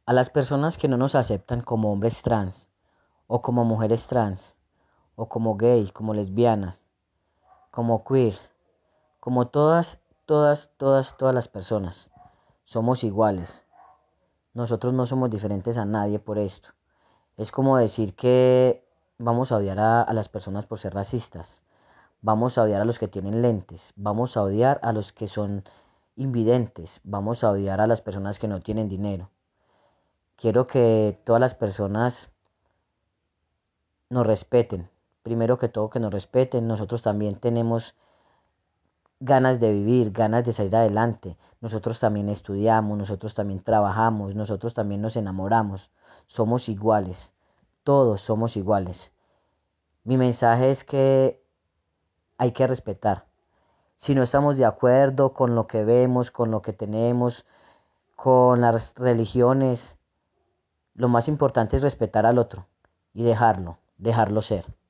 A las personas que no nos aceptan como hombres trans, o como mujeres trans, o como gay, como lesbianas, como queers, como todas las personas, somos iguales. Nosotros no somos diferentes a nadie por esto. Es como decir que vamos a odiar a las personas por ser racistas, vamos a odiar a los que tienen lentes, vamos a odiar a los que son invidentes, vamos a odiar a las personas que no tienen dinero. Quiero que todas las personas nos respeten. Primero que todo, que nos respeten. Nosotros también tenemos ganas de vivir, ganas de salir adelante. Nosotros también estudiamos, nosotros también trabajamos, nosotros también nos enamoramos. Somos iguales. Todos somos iguales. Mi mensaje es que hay que respetar. Si no estamos de acuerdo con lo que vemos, con lo que tenemos, con las religiones, lo más importante es respetar al otro y dejarlo ser.